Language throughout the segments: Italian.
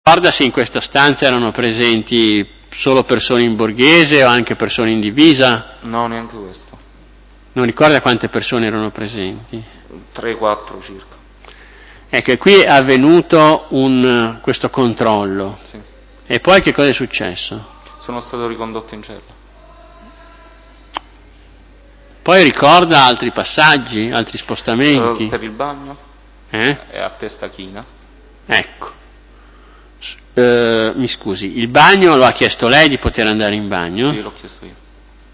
Ricorda se in questa stanza erano presenti solo persone in borghese o anche persone in divisa? No, neanche questo. Non ricorda quante persone erano presenti? 3-4 circa. Ecco, e qui è avvenuto questo controllo. Sì. E poi che cosa è successo? Sono stato ricondotto in cella. Poi ricorda altri passaggi, altri spostamenti? Per il bagno? È a testa china. Ecco. Mi scusi, il bagno lo ha chiesto lei di poter andare in bagno? Sì, l'ho chiesto io.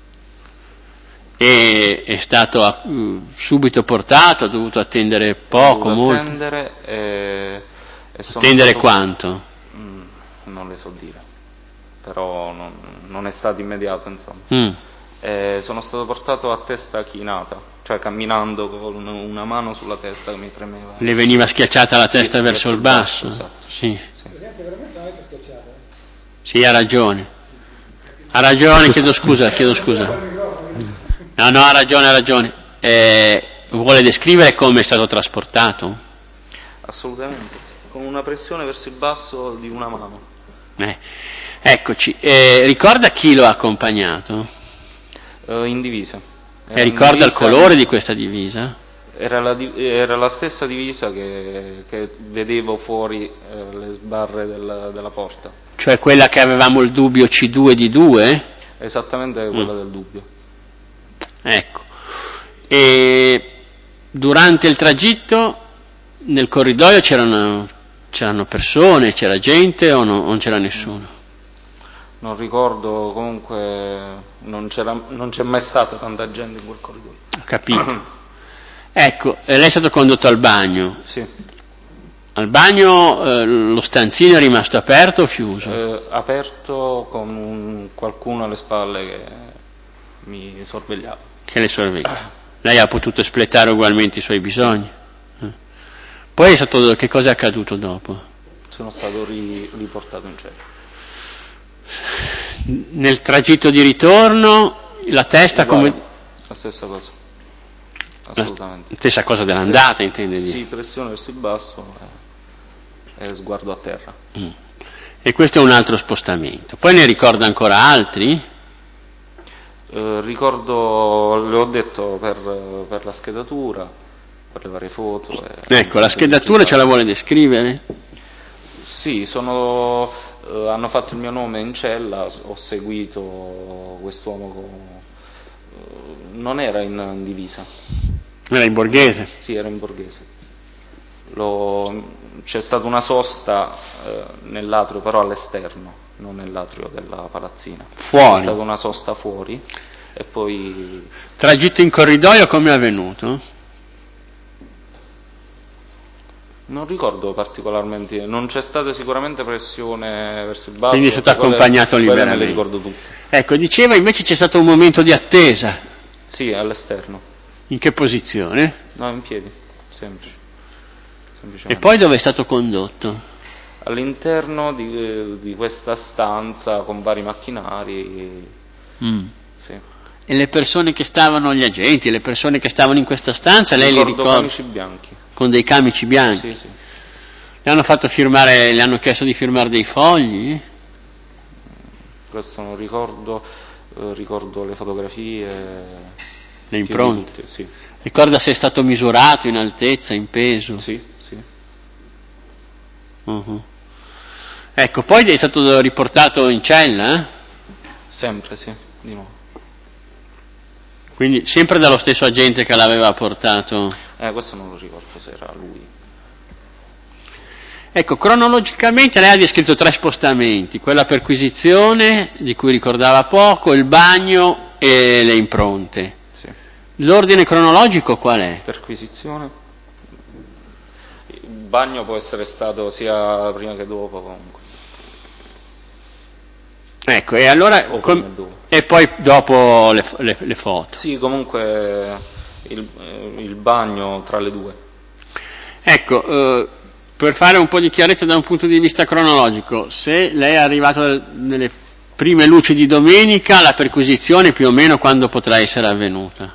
E è stato subito portato, ha dovuto attendere poco, molto? Attendere attendere quanto? Non le so dire, però non è stato immediato, insomma. Sono stato portato a testa chinata, cioè camminando con una mano sulla testa che mi premeva. Le veniva schiacciata la testa verso il basso? Esatto. Sì. Presidente, veramente avete schiacciato? Sì, ha ragione. Ha ragione, chiedo scusa. No, ha ragione. Vuole descrivere come è stato trasportato? Assolutamente, con una pressione verso il basso di una mano. Eccoci, ricorda chi lo ha accompagnato? In divisa. Ricorda il colore di questa divisa? Era la stessa divisa che vedevo fuori le sbarre della porta. Cioè quella che avevamo il dubbio C2D2? Esattamente quella del dubbio. Ecco. E durante il tragitto nel corridoio c'erano persone, c'era gente o non c'era nessuno? Non ricordo, comunque non c'è mai stata tanta gente in quel corridoio. Ho capito. Ecco, lei è stato condotto al bagno. Sì. Al bagno lo stanzino è rimasto aperto o chiuso? Aperto con qualcuno alle spalle che mi sorvegliava. Che le sorveglia. Lei ha potuto espletare ugualmente i suoi bisogni. Poi che cosa è accaduto dopo? Sono stato riportato in cella. Nel tragitto di ritorno la testa uguale, come... La stessa cosa. Assolutamente. La stessa cosa dell'andata, intende dire? Sì, pressione verso il basso e sguardo a terra. E questo è un altro spostamento. Poi ne ricorda ancora altri? Ricordo, le ho detto, per la schedatura, per le varie foto. Ecco, la schedatura ce la vuole descrivere? Sì, hanno fatto il mio nome in cella, ho seguito quest'uomo, non era in divisa. Era in borghese? Sì, era in borghese. C'è stata una sosta nell'atrio, però all'esterno, non nell'atrio della palazzina. Fuori? C'è stata una sosta fuori e poi... Tragitto in corridoio come è avvenuto? Non ricordo particolarmente, non c'è stata sicuramente pressione verso il basso. Quindi è stato accompagnato liberamente. Me le ricordo tutte. Ecco, diceva invece c'è stato un momento di attesa. Sì, all'esterno. In che posizione? No, in piedi, semplicemente. E poi dove è stato condotto? All'interno di questa stanza con vari macchinari. Sì. E le persone che stavano, gli agenti, le persone che stavano in questa stanza, lei li ricorda? Camici bianchi. Con dei camici bianchi? Sì. Le hanno chiesto di firmare dei fogli? Questo non ricordo, ricordo le fotografie. Le impronte? Sì. Ricorda se è stato misurato in altezza, in peso? Sì. Ecco, poi è stato riportato in cella? Sempre, sì, di nuovo. Quindi sempre dallo stesso agente che l'aveva portato? Questo non lo ricordo se era lui. Ecco, cronologicamente lei ha descritto 3 spostamenti, quella perquisizione, di cui ricordava poco, il bagno e le impronte. Sì. L'ordine cronologico qual è? Perquisizione. Il bagno può essere stato sia prima che dopo, comunque. Ecco, e allora e poi dopo le foto. Sì, comunque il bagno tra le due. Ecco, per fare un po' di chiarezza da un punto di vista cronologico, se lei è arrivato nelle prime luci di domenica, la perquisizione più o meno quando potrà essere avvenuta?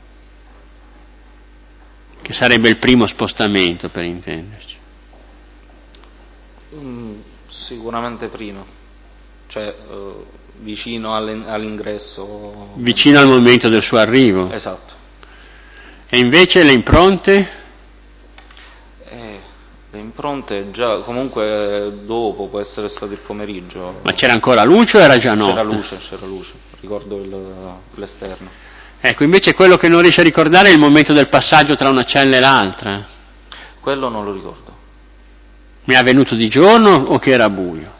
Che sarebbe il primo spostamento, per intenderci. Sicuramente prima, cioè vicino all'ingresso. Vicino al momento del suo arrivo. Esatto. E invece le impronte? Le impronte già, comunque dopo, può essere stato il pomeriggio. Ma c'era ancora luce o era già notte? C'era luce, ricordo l'esterno. Ecco, invece quello che non riesce a ricordare è il momento del passaggio tra una cella e l'altra. Quello non lo ricordo. Mi è avvenuto di giorno o che era buio?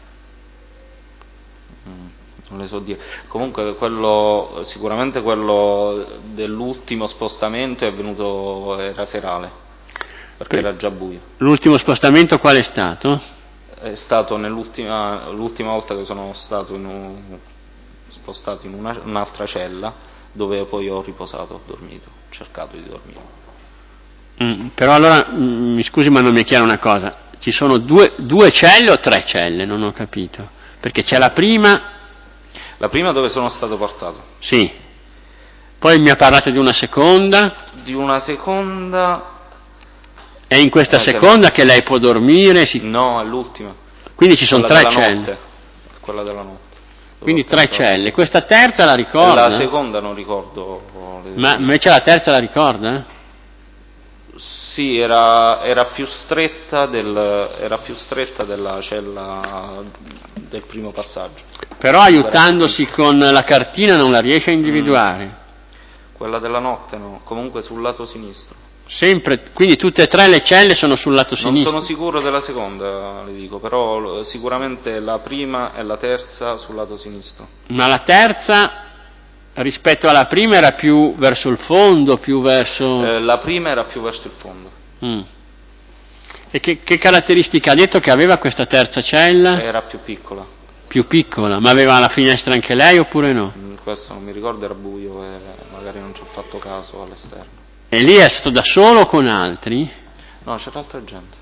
Non le so dire. Comunque sicuramente quello dell'ultimo spostamento era serale, perché era già buio. L'ultimo spostamento qual è stato? È stato l'ultima volta che sono stato spostato in un'altra cella, dove poi ho riposato, ho dormito, ho cercato di dormire. Però allora, mi scusi ma non mi è chiara una cosa, ci sono due celle o 3 celle? Non ho capito, perché c'è la prima dove sono stato portato. Sì, poi mi ha parlato di una seconda. Di una seconda. È in questa seconda che lei può dormire? No, è l'ultima. Quindi ci sono 3 celle. Quella della notte. Quindi 3 celle. Questa terza la ricorda? La seconda non ricordo. Ma invece la terza la ricorda? Sì, era più stretta della cella del primo passaggio. Però aiutandosi con la cartina non la riesce a individuare. Quella della notte no, comunque sul lato sinistro. Sempre, quindi tutte e 3 le celle sono sul lato sinistro? Non sono sicuro della seconda, le dico, però sicuramente la prima e la terza sul lato sinistro. Ma la terza rispetto alla prima era più verso il fondo, più verso... La prima era più verso il fondo. E che caratteristica ha detto che aveva questa terza cella? Era più piccola. Più piccola, ma aveva la finestra anche lei oppure no? Questo non mi ricordo, era buio e magari non ci ho fatto caso all'esterno. E lì è stato da solo o con altri? No, c'era altra gente.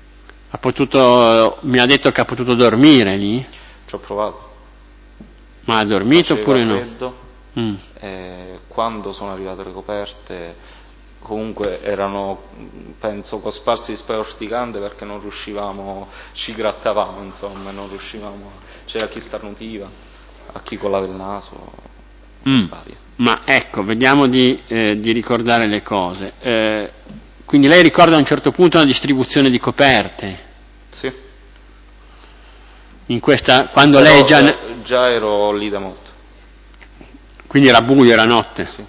Mi ha detto che ha potuto dormire lì? Ci ho provato. Ma ha dormito oppure freddo, no? E quando sono arrivate le coperte, comunque erano, penso, cosparsi di spray urticante perché non riuscivamo, ci grattavamo, insomma, non riuscivamo, c'era chi starnutiva, a chi colava il naso, varie. Ma ecco, vediamo di ricordare le cose. Quindi lei ricorda a un certo punto una distribuzione di coperte? Sì. In questa, quando però, lei già ero lì da molto. Quindi era buio, era notte? Sì.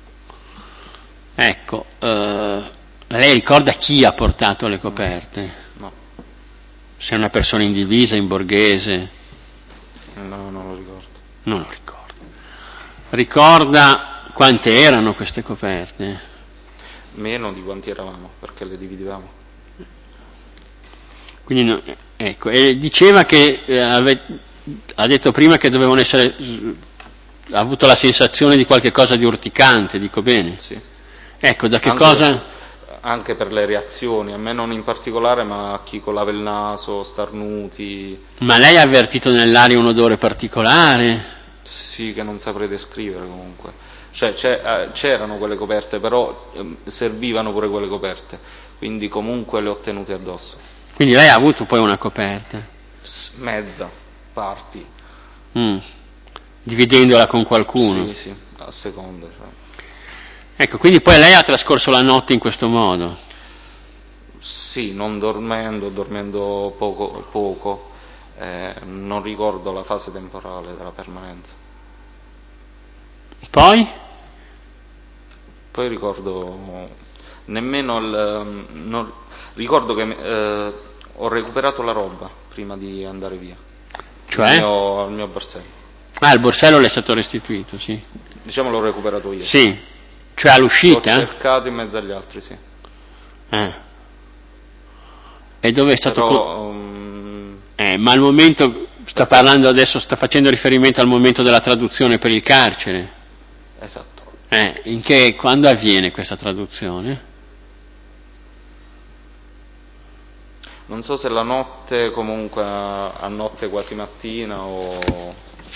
Ecco, lei ricorda chi ha portato le coperte? No. Se è una persona in divisa, in borghese? No, non lo ricordo. Non lo ricordo. Ricorda quante erano queste coperte? Meno di quanti eravamo, perché le dividevamo. Quindi, ecco, e diceva che ha detto prima che dovevano essere, ha avuto la sensazione di qualche cosa di urticante, dico bene? Sì. Ecco, da che cosa? Anche per le reazioni, a me non in particolare, ma a chi colava il naso, starnuti. Ma lei ha avvertito nell'aria un odore particolare? Sì, che non saprei descrivere comunque. Cioè c'erano quelle coperte, però servivano pure quelle coperte, quindi comunque le ho tenute addosso. Quindi lei ha avuto poi una coperta? Mezza, parti. Dividendola con qualcuno? Sì, a seconda. Cioè. Ecco, quindi poi lei ha trascorso la notte in questo modo? Sì, non dormendo poco, non ricordo la fase temporale della permanenza. Poi? Poi ricordo ricordo che ho recuperato la roba prima di andare via. Cioè? Il mio borsello. Il borsello le è stato restituito, sì. Diciamo l'ho recuperato io. Sì, cioè all'uscita? L'ho cercato in mezzo agli altri, sì. E dove è stato? Però, ma al momento, sta parlando adesso, sta facendo riferimento al momento della traduzione per il carcere? Esatto. Quando avviene questa traduzione? Non so se la notte, comunque a notte quasi mattina o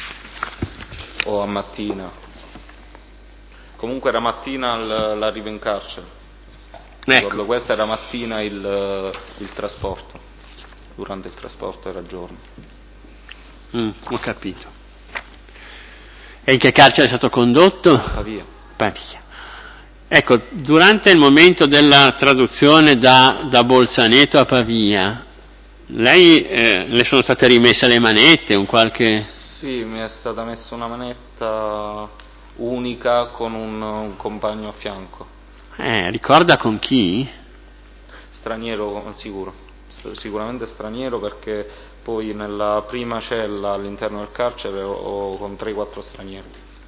a mattina. Comunque era mattina l'arrivo in carcere. Ecco. Questa era mattina il trasporto. durante il trasporto era giorni. Ho capito. E in che carcere è stato condotto? Pavia. Ecco, durante il momento della traduzione da Bolzaneto a Pavia, lei le sono state rimesse le manette, un qualche... Sì, mi è stata messa una manetta unica con un compagno a fianco. Ricorda con chi? Straniero sicuro, sicuramente straniero, perché poi nella prima cella all'interno del carcere ho con 3-4 stranieri.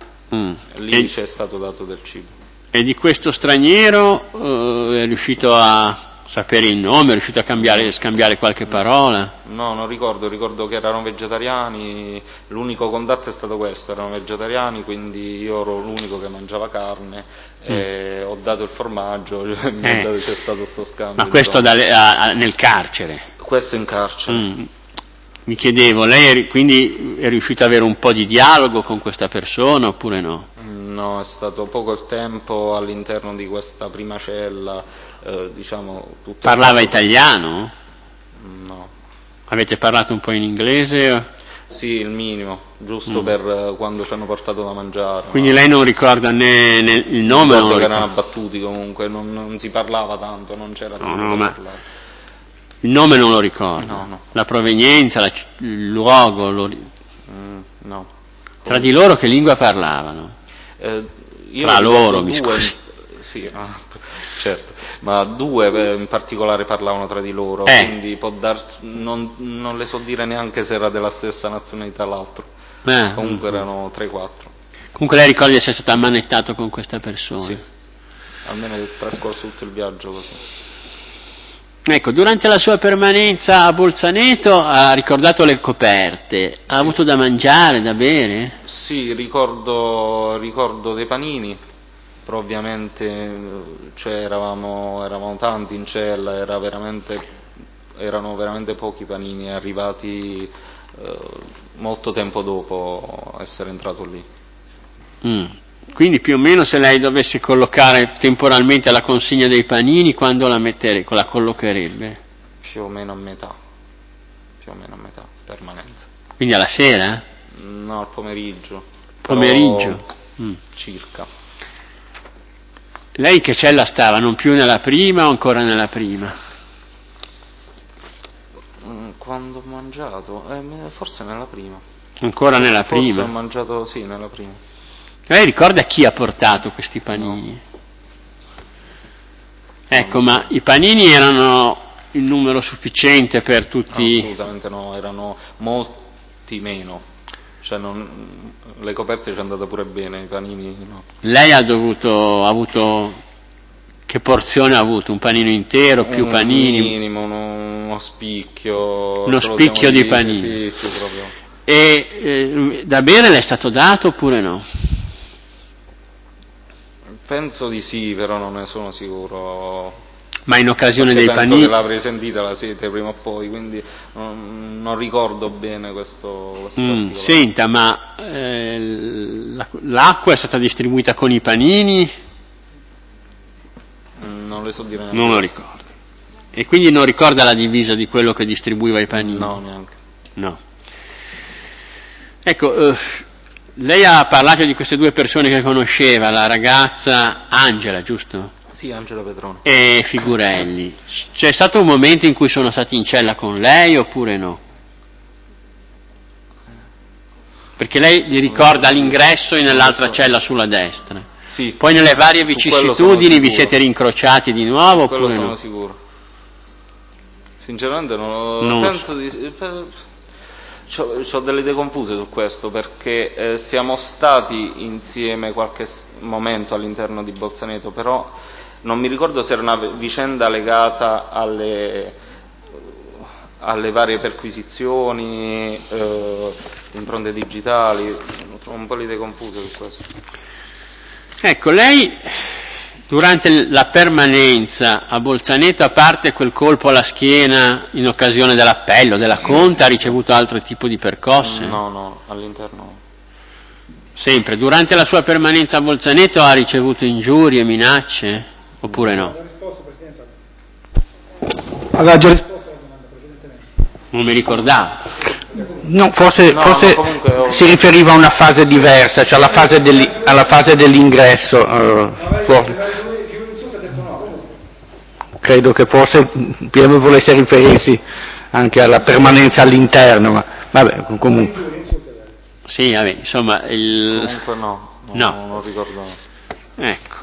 Lì c'è stato dato del cibo. E di questo straniero è riuscito a sapere il nome, è riuscito a scambiare qualche parola? No, non ricordo che erano vegetariani, l'unico contatto è stato questo, erano vegetariani, quindi io ero l'unico che mangiava carne, e ho dato il formaggio, c'è stato sto scambio. Ma questo nel carcere? Questo in carcere. Mi chiedevo, lei quindi è riuscito ad avere un po' di dialogo con questa persona oppure no? No, è stato poco il tempo all'interno di questa prima cella, diciamo... Parlava italiano? No. Avete parlato un po' in inglese? Sì, il minimo, giusto per quando ci hanno portato da mangiare. Quindi lei non ricorda né il nome? Non che erano abbattuti comunque, non si parlava tanto, non c'era tanto da parlare. Il nome non lo ricordo? No. La provenienza, il luogo? No. Tra di loro che lingua parlavano? Tra loro, mi scusi. Sì, certo, ma 2 in particolare parlavano tra di loro, quindi non le so dire neanche se era della stessa nazionalità l'altro. Comunque erano 3-4. Comunque lei ricorda di essere stato ammanettato con questa persona? Sì, almeno è trascorso tutto il viaggio così. Ecco, durante la sua permanenza a Bolzaneto ha ricordato le coperte, ha avuto da mangiare, da bere? Sì, ricordo dei panini, però ovviamente eravamo tanti in cella, erano veramente pochi panini arrivati molto tempo dopo essere entrato lì. Quindi più o meno, se lei dovesse collocare temporalmente la consegna dei panini, quando la collocherebbe? Più o meno a metà, permanenza. Quindi alla sera? No, al pomeriggio. Pomeriggio? Circa. Lei in che cella stava? Non più nella prima o ancora nella prima? Quando ho mangiato? Forse nella prima. Ancora nella prima? Forse ho mangiato, sì, nella prima. Lei ricorda chi ha portato questi panini? No. Ecco, ma i panini erano in numero sufficiente per tutti? Assolutamente no, erano molti meno. Cioè le coperte ci è andata pure bene, i panini no. Lei ha avuto che porzione ha avuto? Un panino intero, più panini? Un minimo, uno spicchio. Uno spicchio di panini? Sì, proprio. E da bere le è stato dato oppure no? Penso di sì, però non ne sono sicuro. Ma in occasione dei panini? Penso che l'avrei sentita la sete prima o poi, quindi non ricordo bene questo Senta, ma l'acqua è stata distribuita con i panini? Non le so dire neanche. Non lo ricordo. E quindi non ricorda la divisa di quello che distribuiva i panini? No, neanche. No. Ecco, lei ha parlato di queste 2 persone che conosceva, la ragazza Angela, giusto? Sì, Angela Petrone. E Figurelli. C'è stato un momento in cui sono stati in cella con lei oppure no? Perché lei li ricorda l'ingresso e nell'altra cella sulla destra. Sì. Poi nelle varie vicissitudini vi siete rincrociati di nuovo oppure no? Quello sono sicuro. Sinceramente non penso di... Ho delle idee confuse su questo, perché siamo stati insieme qualche momento all'interno di Bolzaneto, però non mi ricordo se era una vicenda legata alle varie perquisizioni, impronte digitali. Ho un po' le idee confuse su questo. Ecco, lei durante la permanenza a Bolzaneto, a parte quel colpo alla schiena in occasione dell'appello, della conta, ha ricevuto altro tipo di percosse? No, all'interno. Sempre. Durante la sua permanenza a Bolzaneto ha ricevuto ingiurie, minacce? Oppure no? Aveva già risposto alla domanda precedentemente. Non mi ricordavo. No, forse si riferiva a una fase diversa, cioè alla fase dell'ingresso. Forse. Credo che forse Piero volesse riferirsi anche alla permanenza all'interno, ma vabbè, comunque. Sì, vabbè, insomma, Comunque non ricordo. Ecco.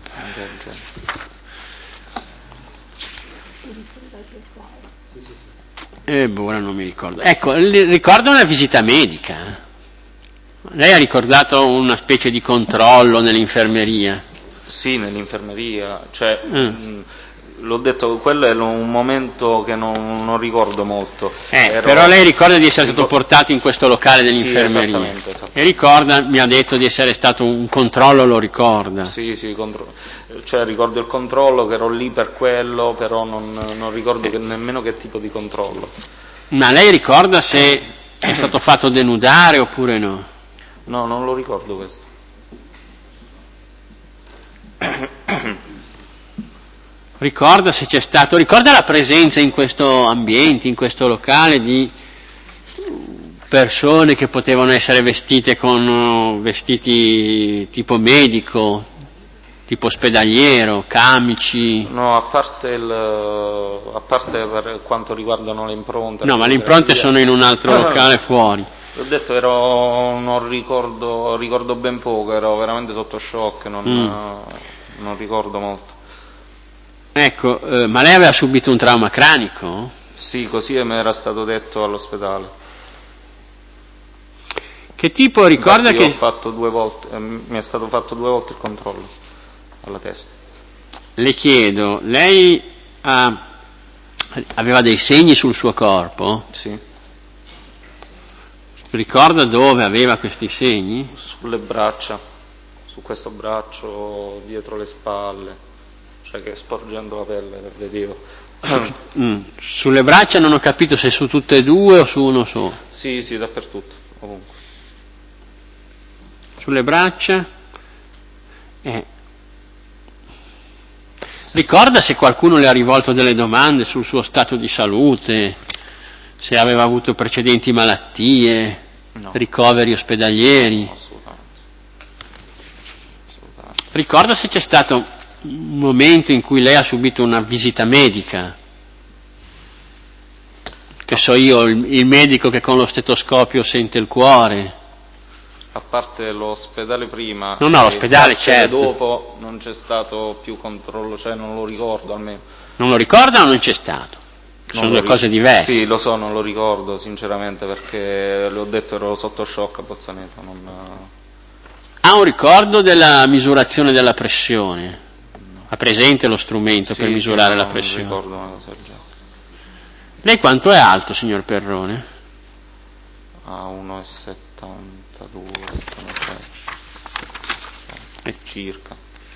Ora non mi ricordo. Ecco, ricordo una visita medica. Lei ha ricordato una specie di controllo nell'infermeria? Sì, nell'infermeria, cioè l'ho detto, quello è un momento che non ricordo molto. Però lei ricorda di essere stato portato in questo locale dell'infermeria? Sì, esattamente. E ricorda, mi ha detto di essere stato un controllo, lo ricorda? Sì, cioè ricordo il controllo, che ero lì per quello, però non ricordo nemmeno che tipo di controllo. Ma lei ricorda se è stato fatto denudare oppure no? No, non lo ricordo questo. Ricorda se c'è stato, ricorda la presenza in questo ambiente, in questo locale di persone che potevano essere vestite con vestiti tipo medico, tipo ospedaliero, camici? No, a parte per quanto riguardano le impronte. No, ma le impronte sono in un altro locale fuori. L'ho detto, non ricordo ben poco, ero veramente sotto shock, non ricordo molto. Ecco, ma lei aveva subito un trauma cranico? Sì, così mi era stato detto all'ospedale. Che tipo, ricorda che... Ho fatto 2 volte, mi è stato fatto 2 volte il controllo alla testa. Le chiedo, lei aveva dei segni sul suo corpo? Sì. Ricorda dove aveva questi segni? Sulle braccia, su questo braccio, dietro le spalle, cioè che sporgendo la pelle vedevo. Sulle braccia non ho capito se su tutte e due o su uno solo. Sì, dappertutto, ovunque. Sulle braccia? Ricorda se qualcuno le ha rivolto delle domande sul suo stato di salute, se aveva avuto precedenti malattie, no. Ricoveri ospedalieri? No, assolutamente. Ricorda se c'è stato un momento in cui lei ha subito una visita medica? Che so io, il medico che con lo stetoscopio sente il cuore? A parte l'ospedale prima, no, l'ospedale certo. Dopo non c'è stato più controllo, cioè non lo ricordo almeno. Non lo ricorda o non c'è stato? Sono due cose diverse. Sì, lo so, non lo ricordo sinceramente perché le ho detto ero sotto shock a Pozzaneto. Ha un ricordo della misurazione della pressione? No. Ha presente lo strumento per misurare la pressione? Non ricordo una cosa del genere. Lei quanto è alto, signor Perrone? 1,72 circa.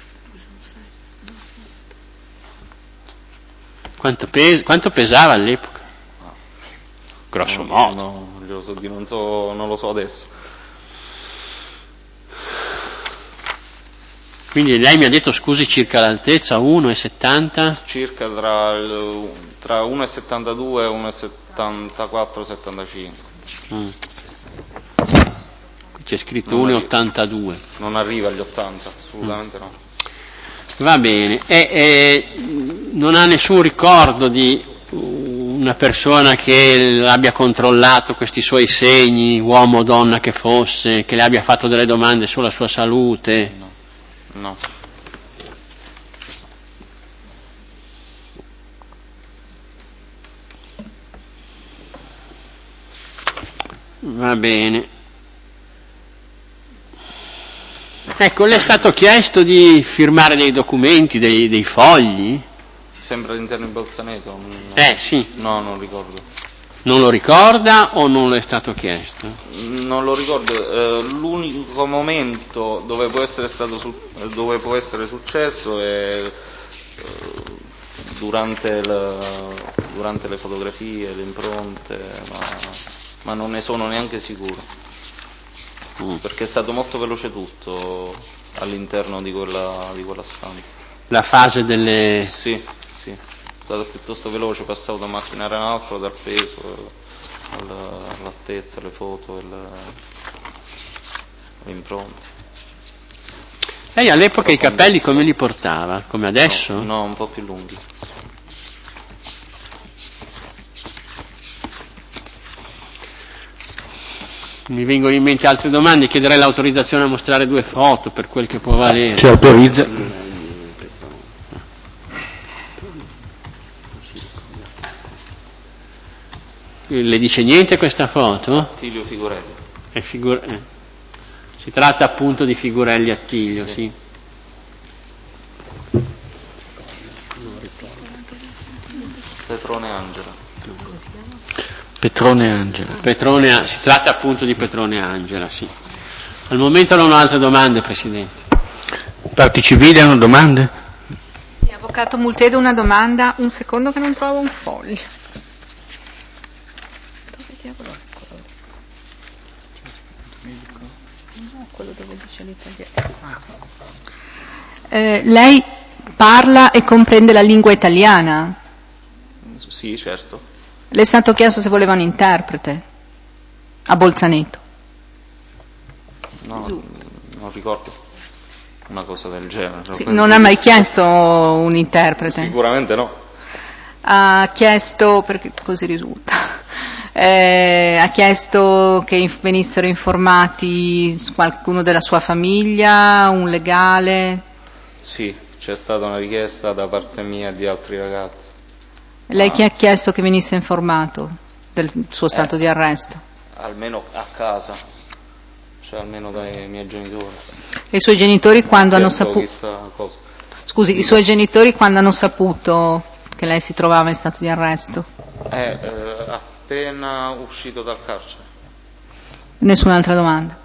Quanto pesava all'epoca? Grosso modo. No, non lo so adesso. Quindi lei mi ha detto, scusi, circa l'altezza, 1,70? Circa tra 1,72 e 1,74-75. Qui c'è scritto 1,82. Non arriva agli 80, assolutamente no. Va bene. Non ha nessun ricordo di una persona che abbia controllato questi suoi segni, uomo o donna che fosse, che le abbia fatto delle domande sulla sua salute? No. Va bene. Ecco, le è stato chiesto di firmare dei documenti, dei fogli? Sempre all'interno di Pozzaneto? Sì. No, non ricordo. Non lo ricorda o non le è stato chiesto? Non lo ricordo. L'unico momento dove può essere successo è durante le fotografie, le impronte, ma non ne sono neanche sicuro. Perché è stato molto veloce tutto all'interno di quella stanza. La fase delle... Sì. stato piuttosto veloce, passavo da macchina Renault, dal peso, all'altezza, le foto, l'impronta. Lei all'epoca i capelli come li portava? Come adesso? No, un po' più lunghi. Mi vengono in mente altre domande, chiederei l'autorizzazione a mostrare 2 foto per quel che può valere. Ci autorizza. Le dice niente questa foto? Attilio Figurelli. Si tratta appunto di Figurelli Attilio, sì. Petrone Angela. Si tratta appunto di Petrone Angela, sì. Al momento non ho altre domande, Presidente. Parti civili hanno domande? Sì, Avvocato Multedo, una domanda. Un secondo che non trovo un foglio. Dove diavolo è quello? No, quello dove dice l'italiano. Lei parla e comprende la lingua italiana? Sì, certo. Le è stato chiesto se voleva un interprete a Bolzaneto? No, non ricordo una cosa del genere. Sì, non ha mai chiesto un interprete? Sicuramente no. Ha chiesto, perché così risulta, ha chiesto che venissero informati qualcuno della sua famiglia, un legale? Sì, c'è stata una richiesta da parte mia e di altri ragazzi. Lei chi ha chiesto che venisse informato del suo stato di arresto? Almeno a casa, cioè almeno dai miei genitori. E i suoi genitori quando hanno saputo? Scusi, i suoi genitori quando hanno saputo che lei si trovava in stato di arresto? Appena uscito dal carcere. Nessun'altra domanda?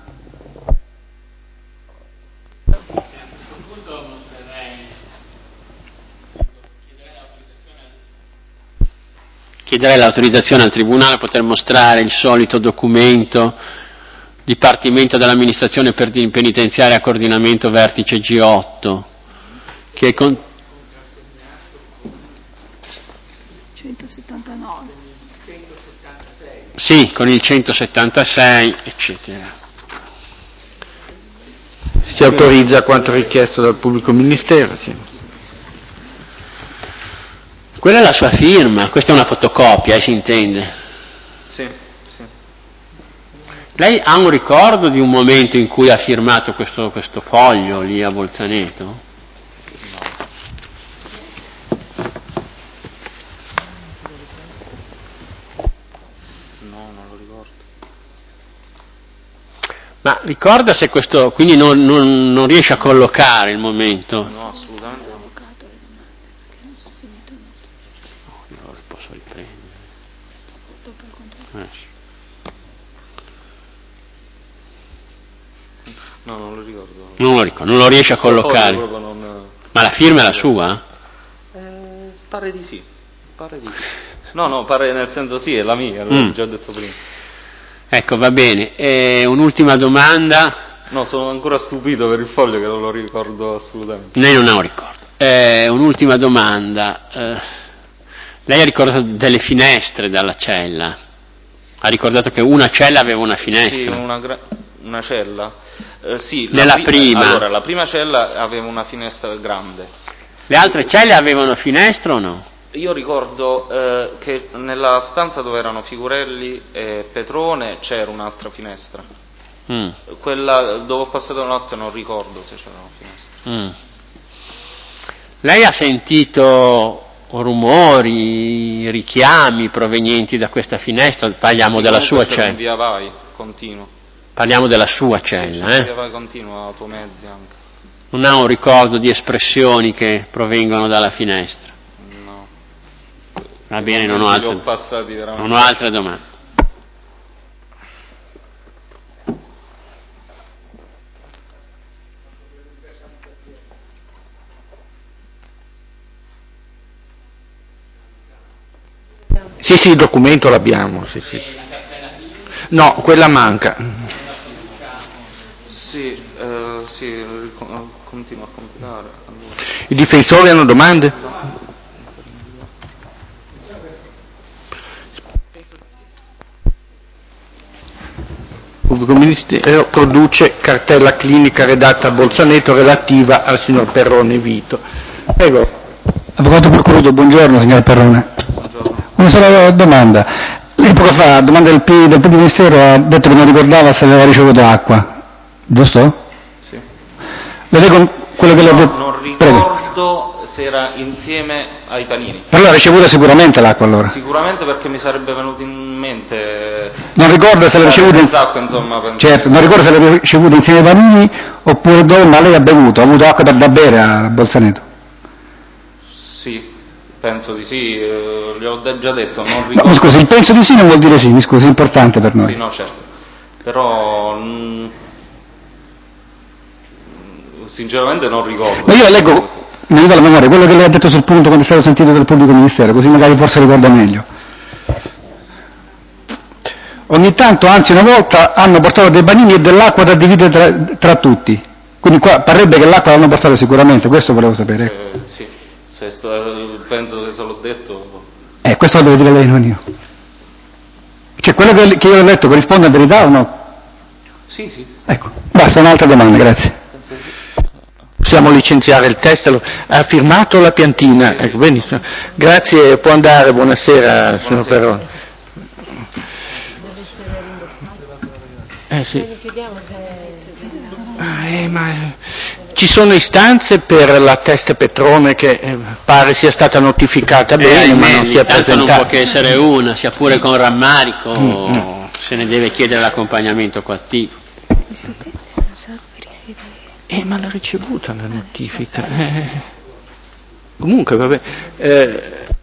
Chiederei l'autorizzazione al Tribunale a poter mostrare il solito documento Dipartimento dell'Amministrazione Penitenziaria Coordinamento Vertice G8, che è 179. Sì, con il 176, eccetera. Si autorizza quanto richiesto dal pubblico ministero, sì. Quella è la sua firma, questa è una fotocopia, si intende? Sì. Lei ha un ricordo di un momento in cui ha firmato questo foglio lì a Bolzaneto? No, non lo ricordo. Ma ricorda se questo, quindi non riesce a collocare il momento? No, assolutamente no. No, lo posso riprendere. No, non lo ricordo. Non lo riesce a collocare. Ma la firma è la sua? Pare di sì. No, pare nel senso sì, è la mia, l'ho già detto prima. Ecco, va bene. Un'ultima domanda. No, sono ancora stupito per il foglio che non lo ricordo assolutamente. Lei non ha un ricordo. Un'ultima domanda. Lei ha ricordato delle finestre dalla cella? Ha ricordato che una cella aveva una finestra? Sì, una cella. Sì, nella prima. Allora, la prima cella aveva una finestra grande. Le altre celle avevano finestra o no? Io ricordo che nella stanza dove erano Figurelli e Petrone c'era un'altra finestra. Quella dove ho passato la notte non ricordo se c'era una finestra. Lei ha sentito rumori, richiami provenienti da questa finestra? Parliamo della sua cella. Via vai, continuo. Parliamo della sua cella, Via vai, continuo, automezzi anche. Non ha un ricordo di espressioni che provengono dalla finestra? No. Va bene, non ho altre domande. Sì, il documento l'abbiamo, sì. No, quella manca. Sì, continuo a compilare. Allora. I difensori hanno domande? Pubblico Ministero produce cartella clinica redatta a Bolzaneto relativa al signor Perrone Vito. Prego. Avvocato Procurato, buongiorno signor Perrone. Buongiorno. Una sola domanda. Lei poco fa, a domanda del Pubblico Ministero, ha detto che non ricordava se aveva ricevuto acqua, giusto? Sì. Le leggo quello che le ha detto. Non ricordo se era insieme ai panini. Però l'ha ricevuta sicuramente l'acqua allora? Sicuramente, perché mi sarebbe venuto in mente... Non ricorda se l'ha ricevuta certo, non ricorda se l'ha ricevuta insieme ai panini oppure dove, ma lei ha bevuto, ha avuto acqua da bere a Bolzaneto? Sì, penso di sì, gliel'ho già detto, non ricordo. No, mi scusi, il penso di sì non vuol dire sì, mi scusi, è importante per noi. Sì, no, certo, però sinceramente non ricordo. Ma io leggo, mi aiuta la memoria, quello che lei ha detto sul punto quando è stato sentito dal Pubblico Ministero, così magari forse ricorda meglio. Ogni tanto, anzi una volta, hanno portato dei panini e dell'acqua da dividere tra tutti. Quindi qua parrebbe che l'acqua l'hanno portata sicuramente, questo volevo sapere. Sì, penso che se l'ho detto... Questo lo deve dire lei, non io. Cioè quello che io ho letto corrisponde a verità o no? Sì, sì. Ecco, basta, un'altra domanda, grazie. Possiamo licenziare il test, ha firmato la piantina, ecco, benissimo. Grazie, può andare, buonasera signor Perrone. Sì. Ma ci sono istanze per la testa Petrone che pare sia stata notificata bene, ma non si è presentata. Non può che essere una, sia pure con rammarico, se ne deve chiedere l'accompagnamento coattivo. Ma l'ha ricevuta la notifica. Comunque, vabbè.